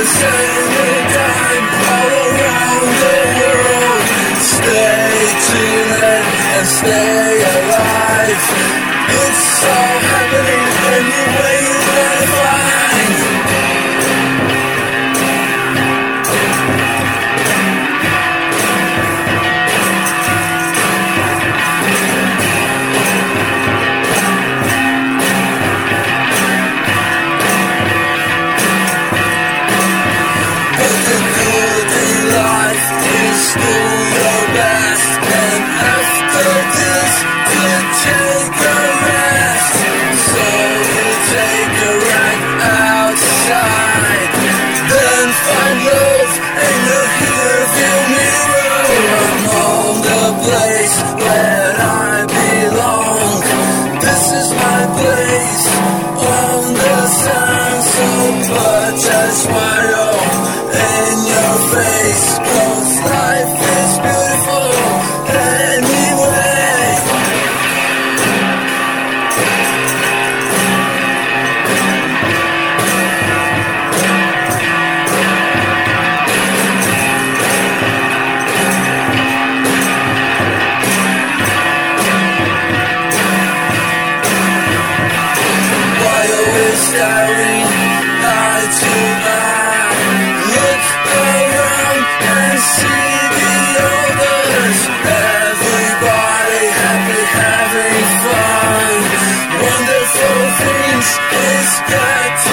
same time all around the world. Stay tuned and stay alive. It's all happening any way you wanna find. But the good in life is still your best, and after this you take a rest. So you take a ride outside, then find love in the rearview mirror. I'm on the place where I belong. This is my place on the sun. So put a smile in your face, 'cause life is beautiful anyway. Why always staring eye to eye? Look around and see the others. Everybody happy, having fun. Wonderful things is getting